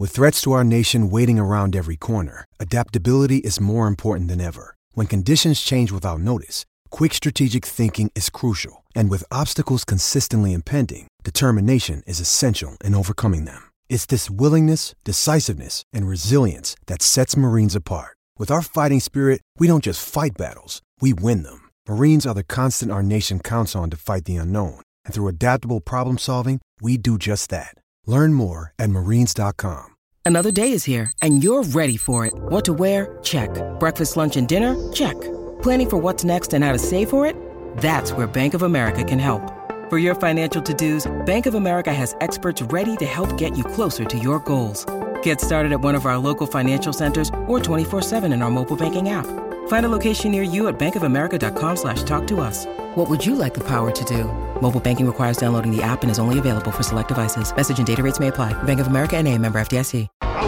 With threats to our nation waiting around every corner, adaptability is more important than ever. When conditions change without notice, quick strategic thinking is crucial. And with obstacles consistently impending, determination is essential in overcoming them. It's this willingness, decisiveness, and resilience that sets Marines apart. With our fighting spirit, we don't just fight battles, we win them. Marines are the constant our nation counts on to fight the unknown. And through adaptable problem solving, we do just that. Learn more at marines.com. Another day is here, and you're ready for it. What to wear? Check. Breakfast, lunch, and dinner? Check. Planning for what's next and how to save for it? That's where Bank of America can help. For your financial to-dos, Bank of America has experts ready to help get you closer to your goals. Get started at one of our local financial centers or 24/7 in our mobile banking app. Find a location near you at bankofamerica.com/talktous. What would you like the power to do? Mobile banking requires downloading the app and is only available for select devices. Message and data rates may apply. Bank of America N.A., member FDIC.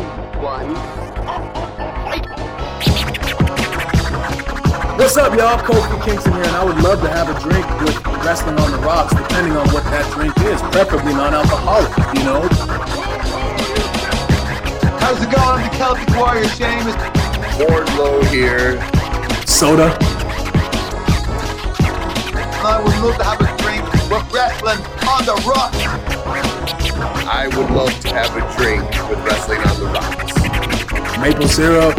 What's up, y'all? Kofi Kingston here, and I would love to have a drink with Wrestling on the Rocks, depending on what that drink is, preferably non-alcoholic, you know? How's it going? I'm the Celtic Warrior, Sheamus. Wardlow here. Soda. I would love to have a drink with Wrestling on the Rocks. I would love to have a drink with Wrestling on the Rocks. Maple syrup.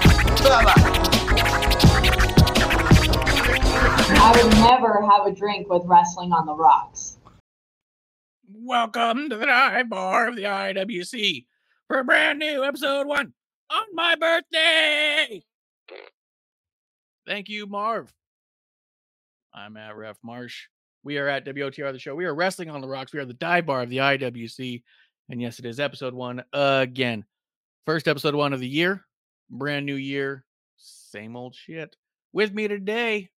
I would never have a drink with Wrestling on the Rocks. Welcome to the dive bar of the IWC for a brand new episode 1 on my birthday. Thank you, Marv. I'm at Ref Marsh. We are at WOTR the show. We are Wrestling on the Rocks. We are the dive bar of the IWC. And yes, it is episode 1 again. First episode 1 of the year. Brand new year. Same old shit. With me today,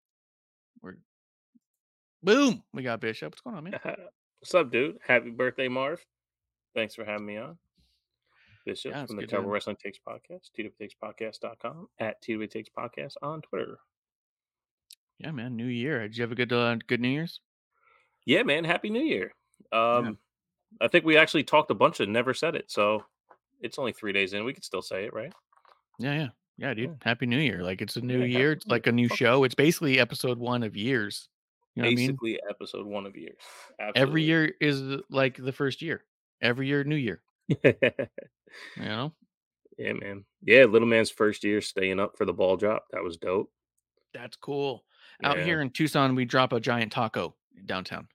we got Bishop. What's going on, man? What's up, dude? Happy birthday, Marv. Thanks for having me on. Bishop from the Terrible Wrestling Takes Podcast, twtakes.podcast.com, at twtakes podcast on Twitter. Yeah, man. New year. Did you have a good New Year's? Yeah, man. Happy New Year. I think we actually talked a bunch and never said it, so it's only 3 days in. We could still say it, right? Yeah, dude. Yeah. Happy New Year. Like, it's a new year. It's like a new show. It's basically episode 1 of years. You know basically, what I mean? Episode 1 of years. Absolutely. Every year is like the first year. Every year, new year. You know? Yeah, man. Yeah, little man's first year staying up for the ball drop. That was dope. That's cool. Out here in Tucson, we drop a giant taco downtown.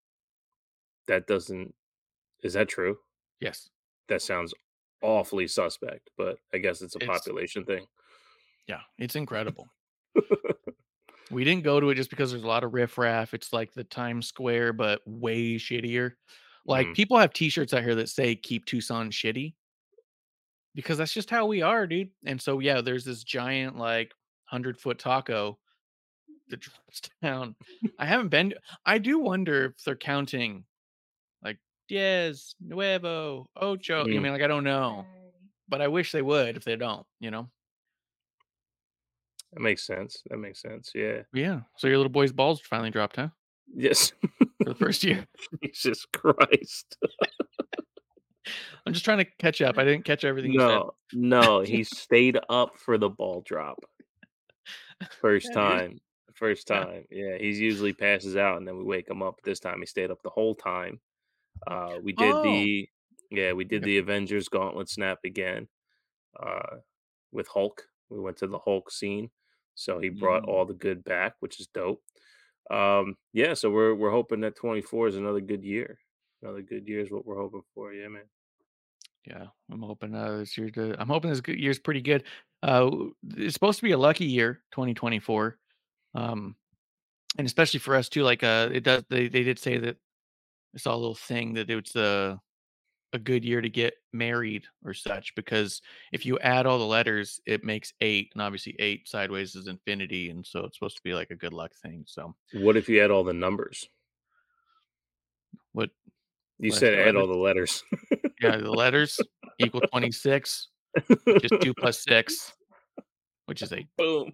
Is that true? Yes. That sounds awfully suspect, but I guess it's a population thing. Yeah, it's incredible. We didn't go to it just because there's a lot of riffraff. It's like the Times Square, but way shittier. Like, people have t-shirts out here that say keep Tucson shitty because that's just how we are, dude. And so, yeah, there's this giant, like, 100-foot taco that drops down. I do wonder if they're counting like Diez, Nuevo, Ocho. I mean, like, I don't know, but I wish they would if they don't, you know? That makes sense. Yeah. Yeah. So your little boy's balls finally dropped, huh? Yes. For the first year. Jesus Christ. I'm just trying to catch up. I didn't catch everything you said. No, he stayed up for the ball drop. First time. Yeah, he usually passes out and then we wake him up. This time he stayed up the whole time. We did the Avengers Gauntlet snap again. With Hulk. We went to the Hulk scene. So he brought all the good back, which is dope. So we're hoping that 24 is another good year. Another good year is what we're hoping for. Yeah, man. Yeah, I'm hoping this year's pretty good. It's supposed to be a lucky year, 2024. And especially for us too, like it does they did say that I saw a little thing that it's a good year to get married or such, because if you add all the letters, it makes 8, and obviously 8 sideways is infinity, and so it's supposed to be like a good luck thing. So what if you add all the numbers? What you said add all the letters. Yeah, the letters equal 26, which is 2 plus 6, which is 8. Boom.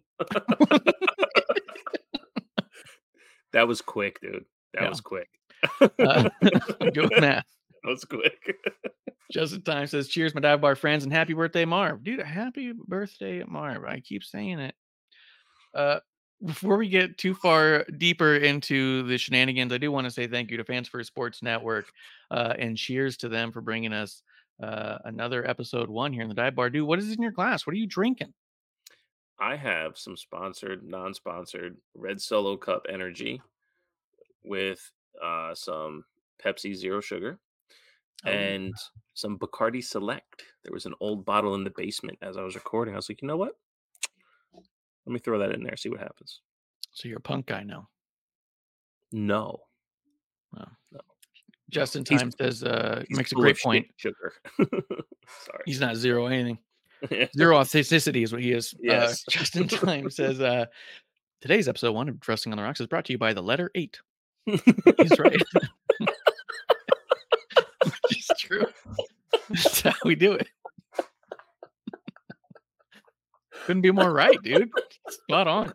That was quick, dude. That was quick. I'm doing math. That was quick. Justin Time says, cheers, my dive bar friends, and happy birthday, Marv. Dude, happy birthday, Marv. I keep saying it. Before we get too far deeper into the shenanigans, I do want to say thank you to Fans for Sports Network, and cheers to them for bringing us another episode 1 here in the dive bar. Dude, what is in your glass? What are you drinking? I have some sponsored, non-sponsored Red Solo Cup Energy with some Pepsi Zero Sugar and some Bacardi Select. There was an old bottle in the basement as I was recording. I was like, you know what? Let me throw that in there, see what happens. So you're a punk guy now. No. Well, No. Justin Time says, makes a full great of point. Sugar. Sorry. He's not zero anything. Zero authenticity is what he is. Yes. Justin Time says, today's episode 1 of Wrestling on the Rocks is brought to you by the letter 8. He's right. Which is true. That's how we do it. Couldn't be more right, dude. Spot on.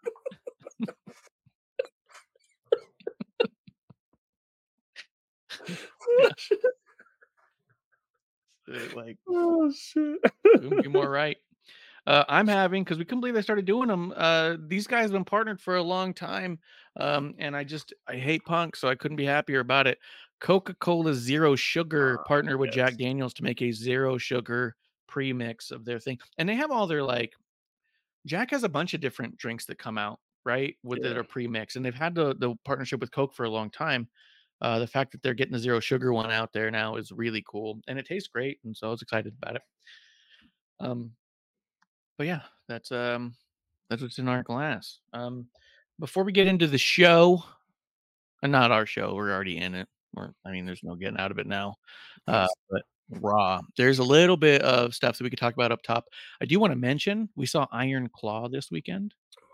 Like, oh shit. couldn't be more right. I'm having, because we couldn't believe they started doing them. These guys have been partnered for a long time, and I hate punk, so I couldn't be happier about it. Coca-Cola Zero Sugar partnered with Jack Daniels to make a zero sugar premix of their thing, and they have all their Jack has a bunch of different drinks that come out right with that are premix, and they've had the partnership with Coke for a long time. The fact that they're getting the zero sugar one out there now is really cool, and it tastes great, and so I was excited about it. But yeah, that's what's in our glass. Before we get into the show, and not our show, we're already in it. There's no getting out of it now. But Raw, there's a little bit of stuff that we could talk about up top. I do want to mention we saw Iron Claw this weekend.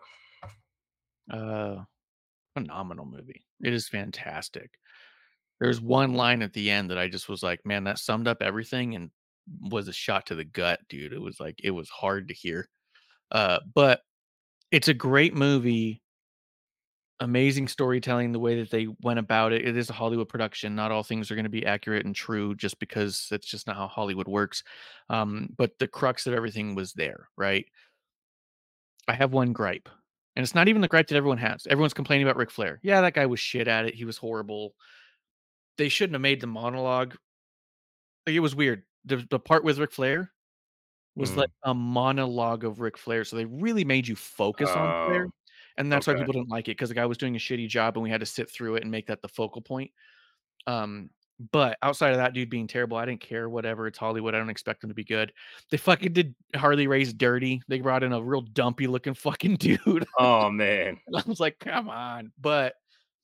Phenomenal movie. It is fantastic. There's one line at the end that I just was like, man, that summed up everything and was a shot to the gut, dude. It was hard to hear. But it's a great movie. Amazing storytelling, the way that they went about it. It is a Hollywood production. Not all things are going to be accurate and true just because it's just not how Hollywood works. But the crux of everything was there, right? I have one gripe, and it's not even the gripe that everyone has. Everyone's complaining about Ric Flair. Yeah, that guy was shit at it. He was horrible. They shouldn't have made the monologue. It was weird. The part with Ric Flair was like a monologue of Ric Flair. So they really made you focus on Flair. And that's why people didn't like it, because the guy was doing a shitty job and we had to sit through it and make that the focal point. But outside of that dude being terrible, I didn't care. Whatever. It's Hollywood. I don't expect him to be good. They fucking did Harley Race dirty. They brought in a real dumpy looking fucking dude. Oh man. I was like, come on. But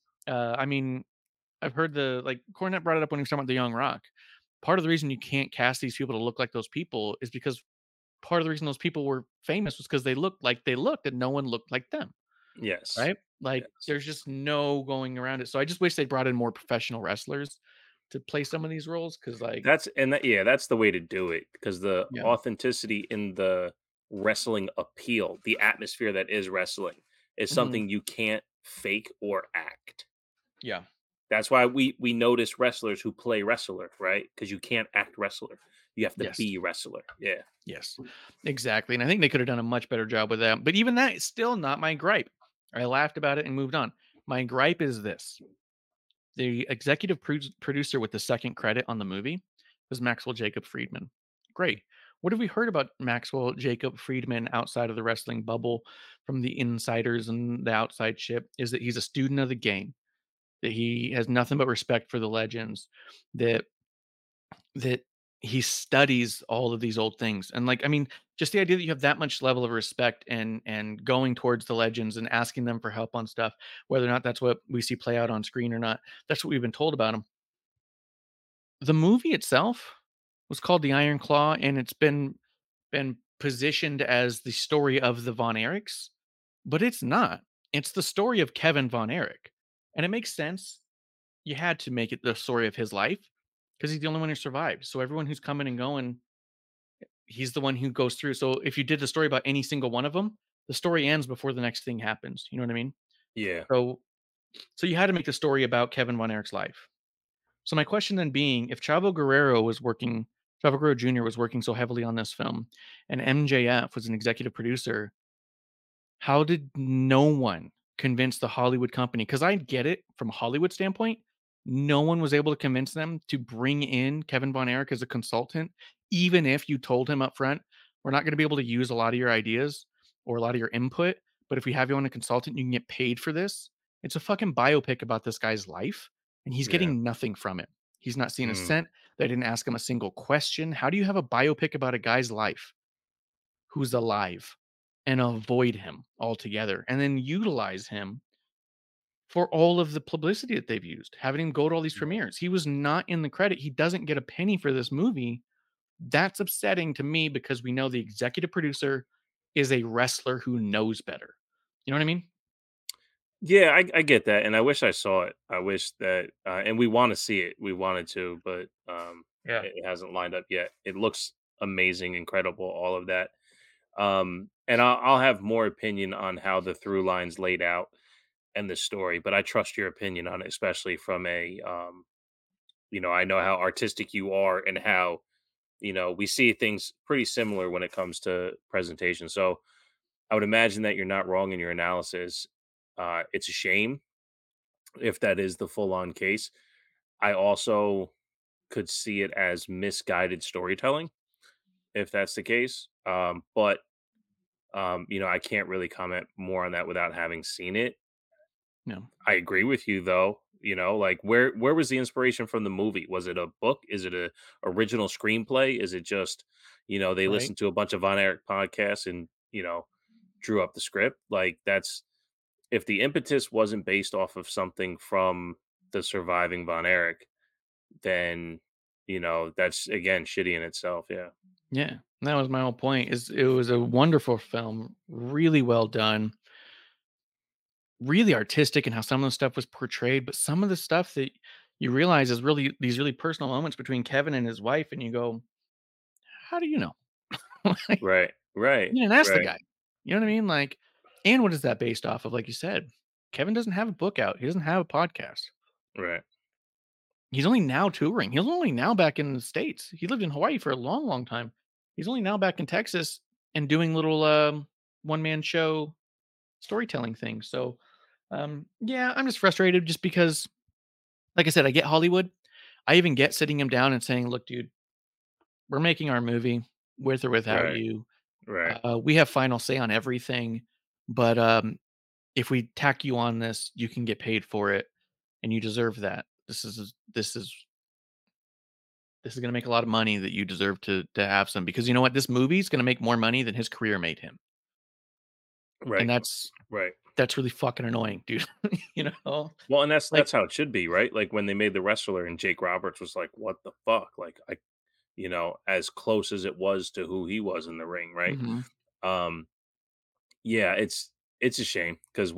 I've heard Cornette brought it up when he was talking about the Young Rock. Part of the reason you can't cast these people to look like those people is because part of the reason those people were famous was because they looked like they looked and no one looked like them. Yes. Right? There's just no going around it. So I just wish they brought in more professional wrestlers to play some of these roles, because that's the way to do it, because the authenticity in the wrestling appeal, the atmosphere that is wrestling, is something you can't fake or act. Yeah. That's why we notice wrestlers who play wrestler, right? Because you can't act wrestler. You have to be wrestler. Yeah. Yes, exactly. And I think they could have done a much better job with that. But even that is still not my gripe. I laughed about it and moved on. My gripe is this. The executive producer with the second credit on the movie was Maxwell Jacob Friedman. Great. What have we heard about Maxwell Jacob Friedman outside of the wrestling bubble from the insiders and the outside ship? Is that he's a student of the game, that he has nothing but respect for the legends, that he studies all of these old things. And just the idea that you have that much level of respect and going towards the legends and asking them for help on stuff, whether or not that's what we see play out on screen or not, that's what we've been told about him. The movie itself was called The Iron Claw, and it's been positioned as the story of the Von Erichs, but it's not. It's the story of Kevin Von Erich. And it makes sense. You had to make it the story of his life, because he's the only one who survived. So everyone who's coming and going, he's the one who goes through. So if you did the story about any single one of them, the story ends before the next thing happens. You know what I mean? Yeah. So you had to make the story about Kevin Von Erich's life. So my question then being, if Chavo Guerrero Jr. was working so heavily on this film, and MJF was an executive producer, how did no one convince the Hollywood company? Because I get it from a Hollywood standpoint. No one was able to convince them to bring in Kevin Von Erich as a consultant, even if you told him up front, we're not going to be able to use a lot of your ideas or a lot of your input. But if we have you on a consultant, you can get paid for this. It's a fucking biopic about this guy's life, and he's Yeah. getting nothing from it. He's not seen a Mm. cent. They didn't ask him a single question. How do you have a biopic about a guy's life who's alive and avoid him altogether and then utilize him for all of the publicity that they've used, having him go to all these premieres? He was not in the credit. He doesn't get a penny for this movie. That's upsetting to me because we know the executive producer is a wrestler who knows better. You know what I mean? Yeah, I get that, and I wish I saw it. I wish that, and we want to see it. We wanted to, but Yeah. it hasn't lined up yet. It looks amazing, incredible, all of that. And I'll have more opinion on how the through lines laid out and the story, but I trust your opinion on it, especially from a, I know how artistic you are and how, we see things pretty similar when it comes to presentation. So I would imagine that you're not wrong in your analysis. It's a shame if that is the full on case. I also could see it as misguided storytelling if that's the case. But I can't really comment more on that without having seen it. No. I agree with you though. Like where was the inspiration from the movie? Was it a book? Is it a original screenplay? Is it just, they Right. listened to a bunch of Von Erich podcasts and, drew up the script? Like that's if the impetus wasn't based off of something from the surviving Von Erich, then that's again shitty in itself. Yeah. Yeah. That was my whole point. Is it was a wonderful film, really well done, really artistic in how some of the stuff was portrayed, but some of the stuff that you realize is really these really personal moments between Kevin and his wife, and you go, "How do you know?" Like, Right. Right. you didn't ask the Right. guy. You know what I mean? Like, and what is that based off of? Like you said, Kevin doesn't have a book out. He doesn't have a podcast. Right. He's only now touring. He's only now back in the States. He lived in Hawaii for a long, long time. He's only now back in Texas and doing little one man show storytelling things. So, yeah, I'm just frustrated just because, like I said, I get Hollywood. I even get sitting him down and saying, "Look, dude, we're making our movie with or without Right. you. Right. We have final say on everything, but if we tack you on this, you can get paid for it, and you deserve that. This is going to make a lot of money that you deserve to have some, because you know what, this movie is going to make more money than his career made him, and Right. that's Right. that's really fucking annoying, dude. you know, Well, and that's like, that's how it should be, right? Like when they made The Wrestler and Jake Roberts was like, "What the fuck?" Like as close as it was to who he was in the ring, right? mhm, Um, yeah, it's a shame because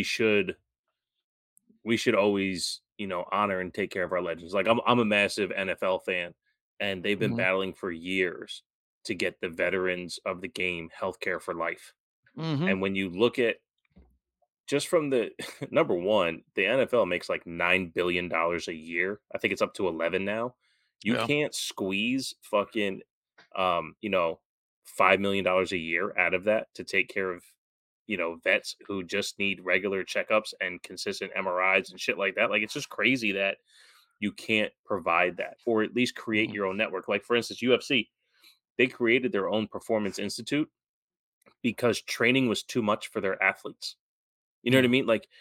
we should always, honor and take care of our legends. Like I'm a massive NFL fan, and they've been mhm, battling for years to get the veterans of the game healthcare for life. mhm, And when you look at just from the number one, the NFL makes like $9 billion a year. I think it's up to 11 now. You yeah, can't squeeze fucking $5 million a year out of that to take care of vets who just need regular checkups and consistent MRIs and shit like that. Like it's just crazy that you can't provide that or at least create mhm, your own network. Like for instance, UFC, they created their own performance institute because training was too much for their athletes. You know what I yeah, mean? Like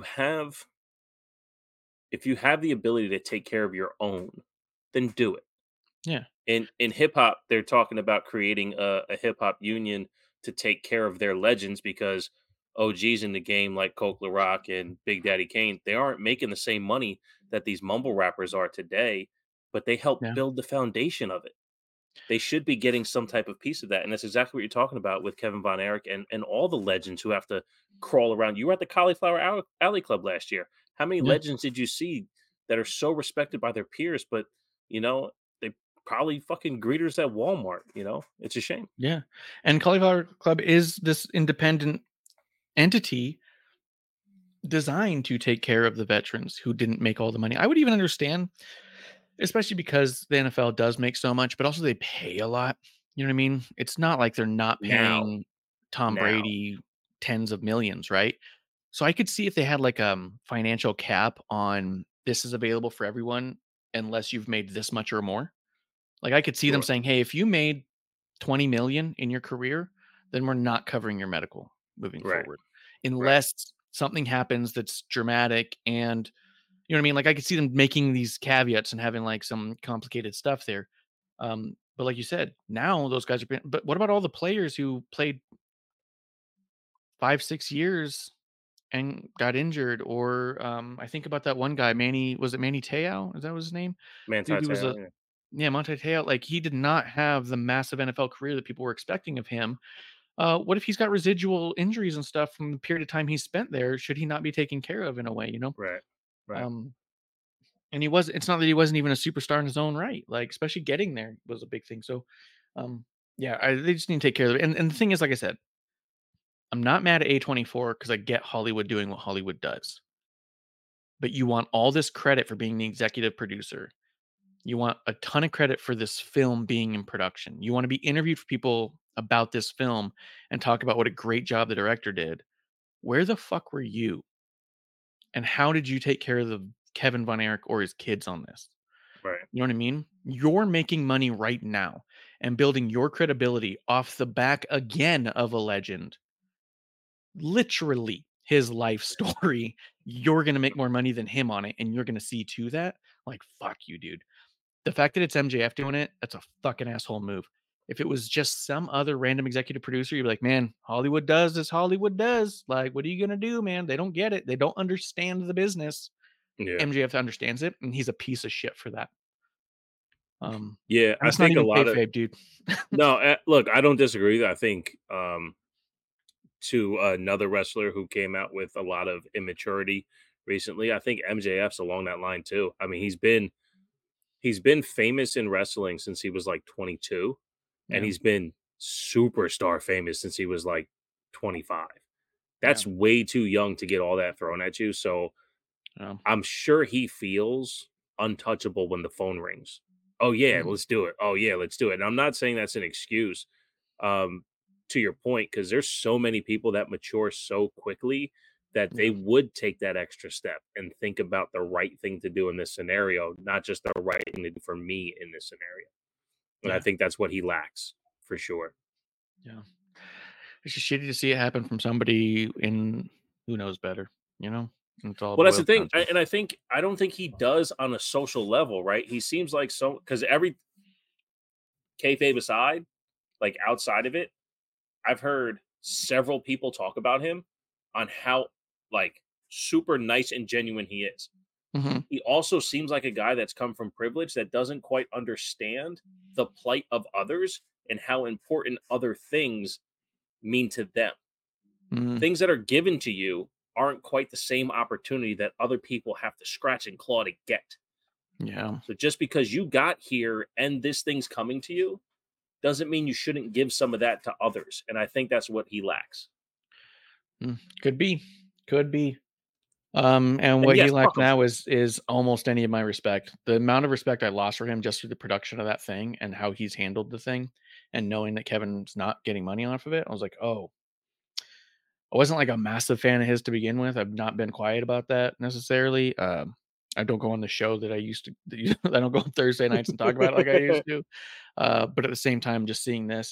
if you have the ability to take care of your own, then do it. yeah, In hip hop, they're talking about creating a hip hop union to take care of their legends because OGs in the game like Coke LaRock and Big Daddy Kane, they aren't making the same money that these mumble rappers are today, but they help yeah, build the foundation of it. They should be getting some type of piece of that, and that's exactly what you're talking about with Kevin Von Erich and all the legends who have to crawl around. You were at the Cauliflower Alley Club last year. How many yeah. legends did you see that are so respected by their peers, but they probably fucking greeters at Walmart? It's a shame. Yeah. And Cauliflower Club is this independent entity designed to take care of the veterans who didn't make all the money. I would even understand especially because the NFL does make so much, but also they pay a lot. You know what I mean? It's not like they're not Now, paying Tom now, Brady tens of millions, right? So I could see if they had like financial cap on this is available for everyone unless you've made this much or more. Like I could see them sure, saying, "Hey, if you made 20 million in your career, then we're not covering your medical moving right, forward right, unless something happens that's dramatic and you know what I mean? Like I could see them making these caveats and having like some complicated stuff there. But like you said, now those guys are being, but what about all the players who played 5, 6 years and got injured? Or I think about that one guy, Manny, was it Manny Te'o? Is that was his name? Manti Dude, he was Te'o, a yeah, yeah, Monte Te'o. Like he did not have the massive NFL career that people were expecting of him. What if he's got residual injuries and stuff from the period of time he spent there? Should he not be taken care of in a way, you know? right, right. Um, And he was it's not that he wasn't even a superstar in his own right, like, especially getting there was a big thing, so, um, yeah, they just need to take care of it, and the thing is, like I said, I'm not mad at A24 because I get Hollywood doing what Hollywood does, but you want all this credit for being the executive producer. You want a ton of credit for this film being in production. You wanna be interviewed for people about this film and talk about what a great job the director did. Where the fuck were you, and how did you take care of the Kevin Von Erich or his kids on this? Right. You know what I mean? You're making money right now and building your credibility off the back again of a legend. Literally his life story. You're going to make more money than him on it and you're going to see to that. Like, fuck you, dude. The fact that it's MJF doing it, that's a fucking asshole move. If it was just some other random executive producer, you'd be like, man, Hollywood does as Hollywood does. Like, what are you going to do, man? They don't get it. They don't understand the business. Yeah. MJF understands it, and he's a piece of shit for that. Yeah, And I it's not think a even lot of kayfabe, dude. no, look, I don't disagree. I think to another wrestler who came out with a lot of immaturity recently, I think MJF's along that line too. I mean, he's been famous in wrestling since he was like 22, and Yeah, he's been superstar famous since he was like 25. yeah, That's way too young to get all that thrown at you. So yeah. I'm sure he feels untouchable when the phone rings. Oh yeah, Mhm, let's do it. Oh yeah, let's do it. And I'm not saying that's an excuse. Um, to your point, because there's so many people that mature so quickly that they yeah, would take that extra step and think about the right thing to do in this scenario, not just the right thing to do for me in this scenario. And I yeah, think that's what he lacks for sure. yeah. It's just shitty to see it happen from somebody in who knows better, you know? That's all it Well, that's the boils thing. down to. And I don't think he does on a social level, right? He seems like so because every kayfabe aside, like outside of it, I've heard several people talk about him on how like super nice and genuine he is. Mhm, He also seems like a guy that's come from privilege that doesn't quite understand the plight of others and how important other things mean to them. mhm, Things that are given to you aren't quite the same opportunity that other people have to scratch and claw to get. yeah, So just because you got here and this thing's coming to you doesn't mean you shouldn't give some of that to others. And I think that's what he lacks. could be, could be. And And what yes, he lacks fuck him. now is almost any of my respect. The amount of respect I lost for him just through the production of that thing and how he's handled the thing, and knowing that Kevin's not getting money off of it, I was like, "Oh, I wasn't like a massive fan of his to begin with. I've not been quiet about that necessarily. I don't go on the show that I used to. I don't go on Thursday nights and talk about it like I used to. But at the same time, just seeing this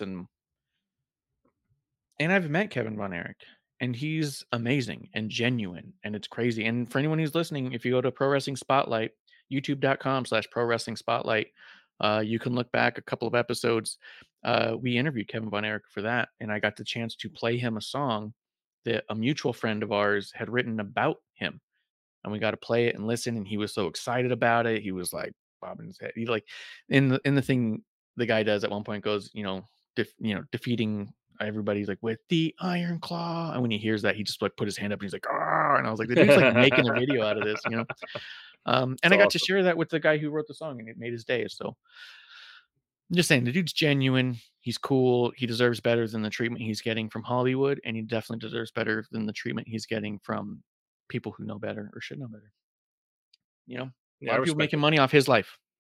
and I've met Kevin Von Erich, and he's amazing and genuine, and it's crazy. And for anyone who's listening, if you go to Pro Wrestling Spotlight, youtube.com/Pro Wrestling Spotlight, you can look back a couple of episodes. We interviewed Kevin Von Erich for that, and I got the chance to play him a song that a mutual friend of ours had written about him. And we got to play it and listen, and he was so excited about it. He was like bobbing his head. He like in the thing the guy does at one point goes, defeating everybody's like with the iron claw. And when he hears that, he just like put his hand up and he's like, ah, and I was like, the dude's like making a video out of this. And It's I got to awesome. share that with the guy who wrote the song, and it made his day. So I'm just saying the dude's genuine. He's cool. He deserves better than the treatment he's getting from Hollywood, and he definitely deserves better than the treatment he's getting from people who know better or should know better. A Yeah, lot I of people respect making it. money off his life.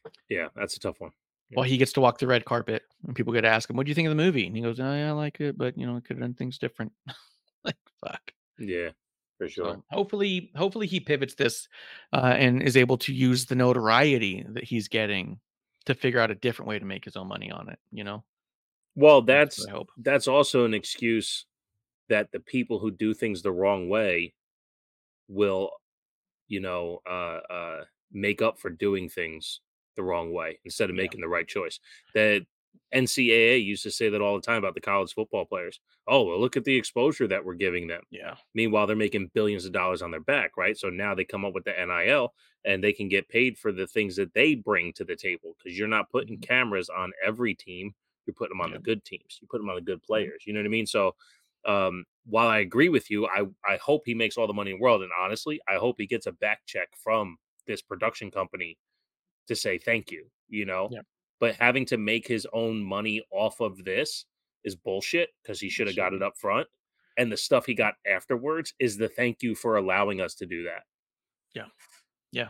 Yeah, that's a tough one. Well, he gets to walk the red carpet, and people get to ask him, "What do you think of the movie?" And he goes, "Oh, yeah, I like it, but, you know, it could have done things different." Like, fuck. Yeah, for sure. So, hopefully he pivots this, and is able to use the notoriety that he's getting to figure out a different way to make his own money on it, you know? Well, That's what I hope. that's also an excuse that the people who do things the wrong way will, you know, make up for doing things the wrong way instead of Yeah, making the right choice. The NCAA used to say that all the time about the college football players. Oh, well, look at the exposure that we're giving them. yeah, Meanwhile, they're making billions of dollars on their back, right? So now they come up with the NIL and they can get paid for the things that they bring to the table because you're not putting mhm, cameras on every team. You're putting them on the yep, good teams. You put them on the good yep, players. You know what I mean? So while I agree with you, I hope he makes all the money in the world. And honestly, I hope he gets a back check from this production company to say thank you, you know? yep. But having to make his own money off of this is bullshit because he should have got it Absurd. up front. And the stuff he got afterwards is the thank you for allowing us to do that. Yeah, yeah.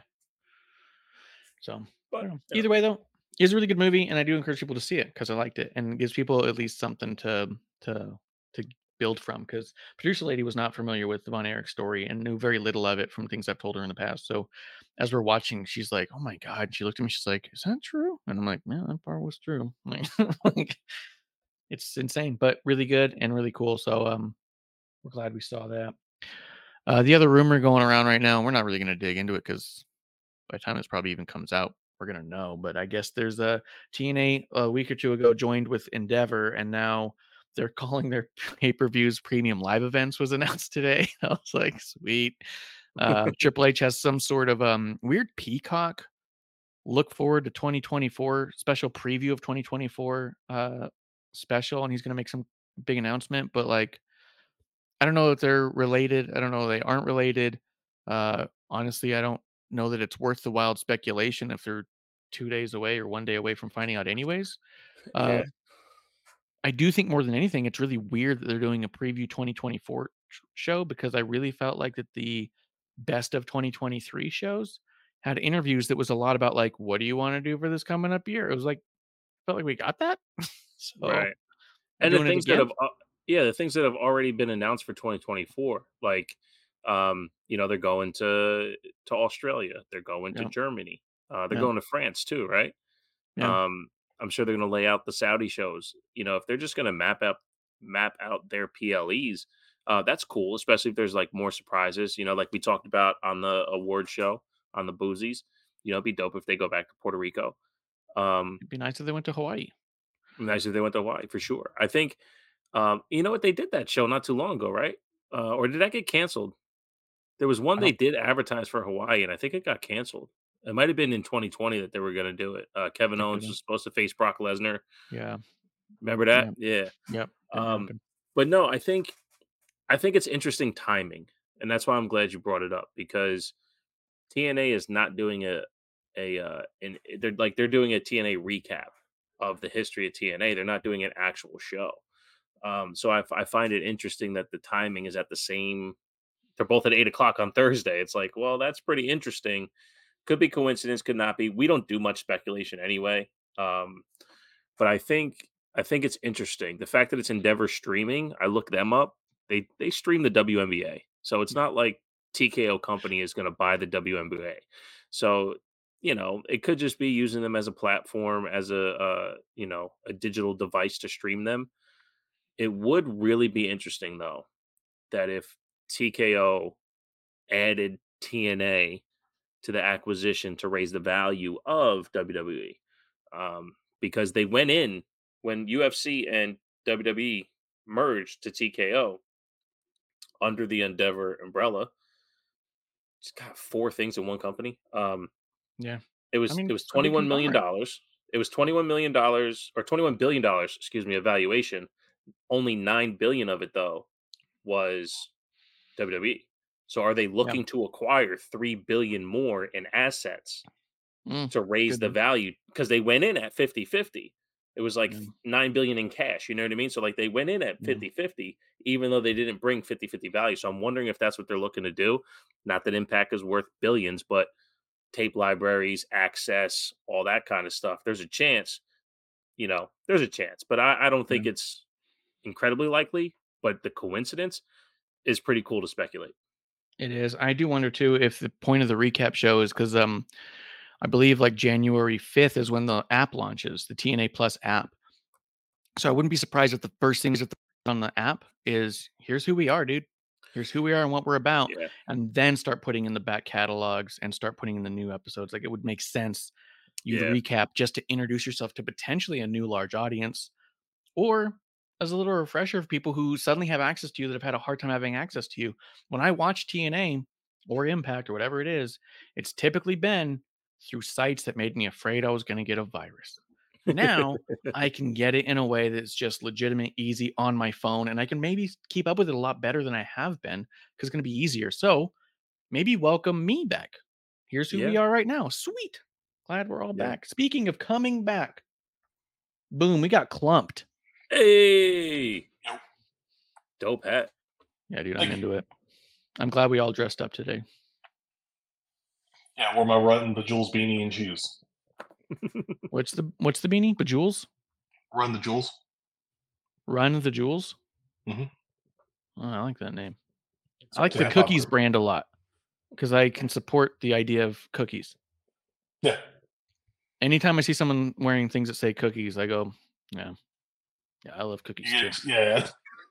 So, I But don't know. yeah, Either way, though, it's a really good movie, and I do encourage people to see it because I liked it, and it gives people at least something to to build from. Because producer lady was not familiar with the Von Erich story and knew very little of it from things I've told her in the past. So, as we're watching, she's like, "Oh my god!" She looked at me. She's like, "Is that true?" And I'm like, "Yeah, that part was true." Like, it's insane, but really good and really cool. So, we're glad we saw that. The other rumor going around right now, we're not really going to dig into it because by the time this probably even comes out, we're gonna know. But I guess there's a TNA a week or two ago joined with Endeavor, and now they're calling their pay-per-views premium live events was announced today. I was like, sweet. Triple H has some sort of weird peacock look forward to 2024 special preview of 2024 special, and he's gonna make some big announcement. But like, I don't know if they're related. I don't know if they aren't related. Honestly, I don't know that it's worth the wild speculation if they're 2 days away or 1 day away from finding out anyways. Uh, yeah, I do think more than anything, it's really weird that they're doing a preview 2024 show because I really felt like that the best of 2023 shows had interviews that was a lot about like, what do you want to do for this coming up year? It was like, felt like we got that. So right. they're And the doing it things that again. have, yeah, the things that have already been announced for 2024, like, you know, they're going to Australia, they're going to Yeah. Germany, they're Yeah. going to France too, right? Yeah. Um, I'm sure they're going to lay out the Saudi shows. You know, if they're just going to map out their PLEs, that's cool. Especially if there's like more surprises. You know, like we talked about on the award show on the Boozies. You know, it'd be dope if they go back to Puerto Rico. It'd be nice if they went to Hawaii. Nice if they went to Hawaii for sure. I think. You know what? They did that show not too long ago, right? Or did that get canceled? There was one I they don't did advertise for Hawaii, and I think it got canceled. It might have been in 2020 that they were going to do it. Kevin think Owens of was supposed to face Brock Lesnar. Yeah. Remember that? Yeah. Yeah. Yep. Didn't Um, happen. but no, I think it's interesting timing, and that's why I'm glad you brought it up because TNA is not doing they're doing a TNA recap of the history of TNA. They're not doing an actual show. So I find it interesting that the timing is at the same. They're both at 8 o'clock on Thursday. It's like, well, that's pretty interesting. Could be coincidence, could not be. We don't do much speculation anyway. Um, but I think it's interesting. The fact that it's Endeavor streaming, I look them up. They stream the WNBA. So it's not like TKO company is going to buy the WNBA. So, you know, it could just be using them as a platform as a digital device to stream them. It would really be interesting though that if TKO added TNA to the acquisition to raise the value of WWE, because they went in when UFC and WWE merged to TKO under the Endeavor umbrella. It's got four things in one company. Yeah. It I was mean, it was a big conglomerate. $21 million. It was $21 million or $21 billion, excuse me, evaluation. Only 9 billion of it though was WWE. So are they Yeah. looking to acquire 3 billion more in assets to raise Could the be. value? Because they went in at 50-50. It was like Yeah. 9 billion in cash, you know what I mean? So like they went in at Yeah. 50-50, even though they didn't bring 50-50 value. So I'm wondering if that's what they're looking to do. Not that Impact is worth billions, but tape libraries, access, all that kind of stuff. There's a chance, there's a chance, but I don't think it's incredibly likely, but the coincidence is pretty cool to speculate. It is. I do wonder too if the point of the recap show is because I believe like January 5th is when the app launches, the TNA Plus app. So I wouldn't be surprised if the first things that on the app is here's who we are, dude. Here's who we are and what we're about. Yeah. And then start putting in the back catalogs and start putting in the new episodes. Like it would make sense you recap just to introduce yourself to potentially a new large audience, or as a little refresher of people who suddenly have access to you that have had a hard time having access to you. When I watch TNA or Impact or whatever it is, it's typically been through sites that made me afraid I was going to get a virus. Now I can get it in a way that's just legitimate, easy on my phone, and I can maybe keep up with it a lot better than I have been because it's going to be easier. So maybe welcome me back. Here's who we are right now. Sweet. Glad we're all back. Speaking of coming back, boom, we got clumped. Hey, dope hat. Yeah, dude, I'm into it. I'm glad we all dressed up today. Yeah, I wore my Run the Jewels beanie and shoes. What's the beanie? Bejewels? Run the Jewels. Run the Jewels? Mm-hmm. Oh, I like that name. I like the cookies brand a lot because I can support the idea of cookies. Yeah. Anytime I see someone wearing things that say cookies, I go, yeah, I love cookies too. Yeah.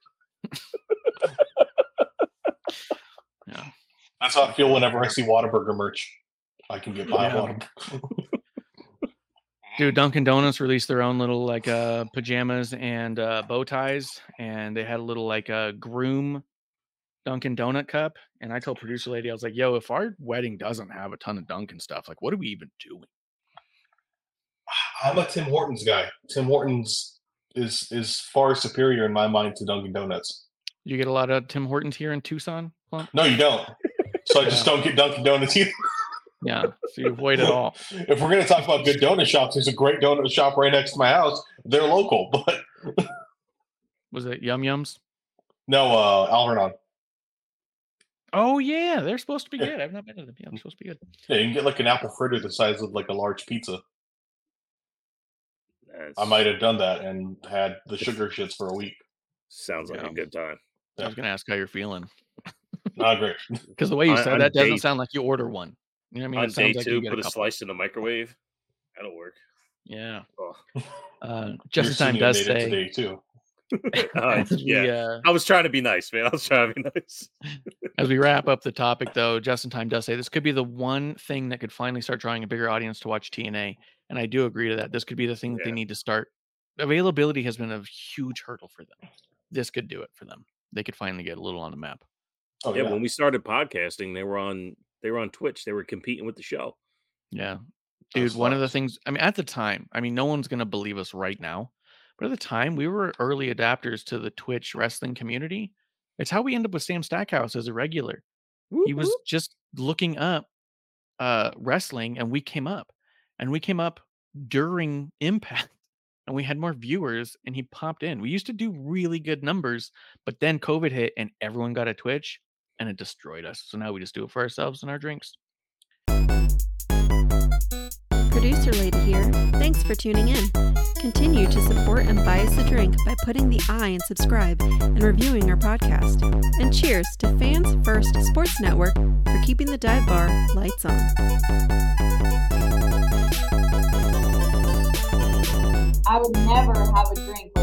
Yeah. That's how I feel whenever I see Whataburger merch. I can get by Whataburger. Dude, Dunkin' Donuts released their own little like pajamas and bow ties, and they had a little like groom Dunkin' Donut cup. And I told producer lady, I was like, "Yo, if our wedding doesn't have a ton of Dunkin' stuff, like, what are we even doing?" I'm a Tim Hortons guy. Tim Hortons is far superior in my mind to Dunkin' Donuts. You get a lot of Tim Hortons here in Tucson? No, you don't. So I just don't get Dunkin' Donuts either. Yeah, so you avoid it all. If we're going to talk about good donut shops, there's a great donut shop right next to my house. They're local, but was it Yum Yums? No, Alvernon. Oh yeah, they're supposed to be good. I've not been to them. Yeah, they're supposed to be good. Yeah, you can get like an apple fritter the size of like a large pizza. I might have done that and had the sugar shits for a week. Sounds like a good time. I was going to ask how you're feeling. Not great. Because the way you said that doesn't sound like you order one. You know what I mean? On it sounds day like two, you get put a couple. slice in the microwave. That'll work. Yeah. Oh. Justin Time does say today too. Yeah, I was trying to be nice, man. I was trying to be nice. As we wrap up the topic, though, Justin Time does say this could be the one thing that could finally start drawing a bigger audience to watch TNA, and I do agree to that. This could be the thing that they need to start. Availability has been a huge hurdle for them. This could do it for them. They could finally get a little on the map. Oh yeah, when we started podcasting, they were on Twitch. They were competing with the show. Yeah, dude. One of the things, I mean, at the time, I mean, no one's gonna believe us right now. But at the time, we were early adapters to the Twitch wrestling community. It's how we end up with Sam Stackhouse as a regular. He was just looking up wrestling, and we came up. And we came up during Impact, and we had more viewers, and he popped in. We used to do really good numbers, but then COVID hit, and everyone got a Twitch, and it destroyed us. So now we just do it for ourselves and our drinks. Producer Lady here. Thanks for tuning in. Continue to support and buy us a drink by putting the I in subscribe and reviewing our podcast. And cheers to Fans First Sports Network for keeping the dive bar lights on. I would never have a drink with